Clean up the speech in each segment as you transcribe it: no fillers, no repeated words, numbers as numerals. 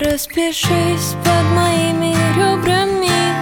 Распишись под моими ребрами,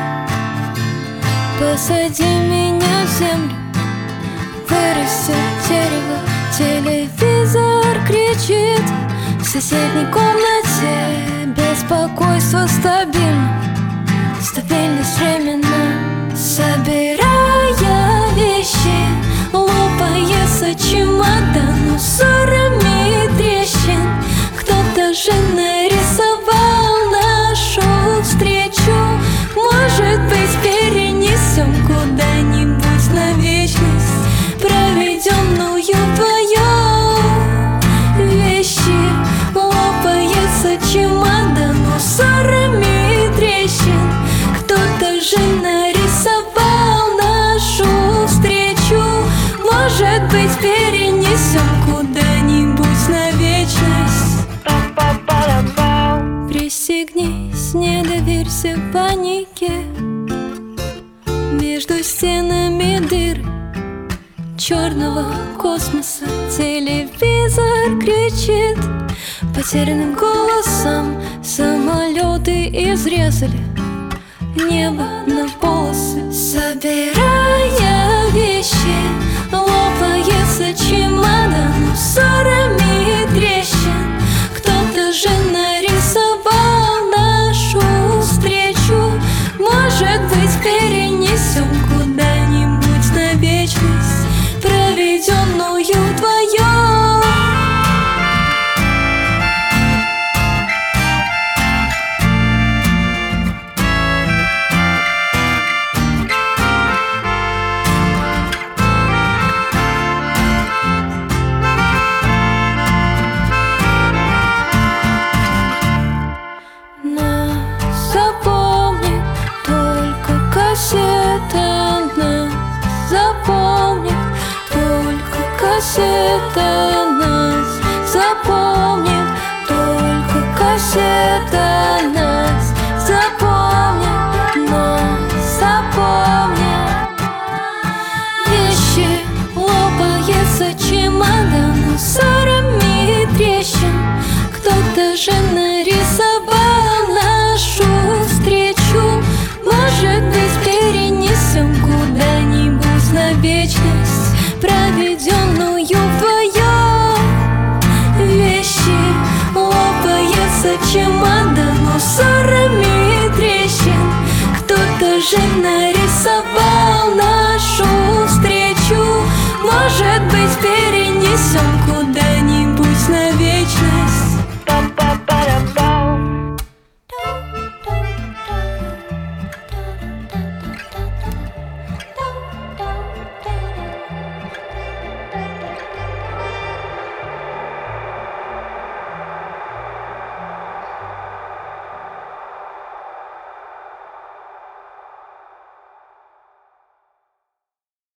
посади меня в землю, вырастет дерево, телевизор кричит. В соседней комнате беспокойство стабильно, стабильность временна. Собирая вещи, лопается чемодан узорами трещин. Кто-то же нарисовал нашу встречу. Может быть, перенесем куда-нибудь на вечность, проведенную вдвоем. Вещи, лопается чемодан узорами трещин. Кто-то же нарисовал нашу встречу. Может быть, перенесем куда-нибудь на вечность. Пристегнись, не доверься панике. Между стенами дыры черного космоса телевизор кричит потерянным голосом. Самолеты изрезали небо на полосы. Собирая вещи, лопается чемодан узорами трещин. Кто-то же нарисовал нашу встречу. Может быть, перенесем куда-нибудь на вечность, проведенную вдвоем. Запомни только кассета, нас запомни только кассета, нас запомни только кассета, нас запомни, нас запомни. Вещи, лопается чемодан узорами трещин. Кто-то же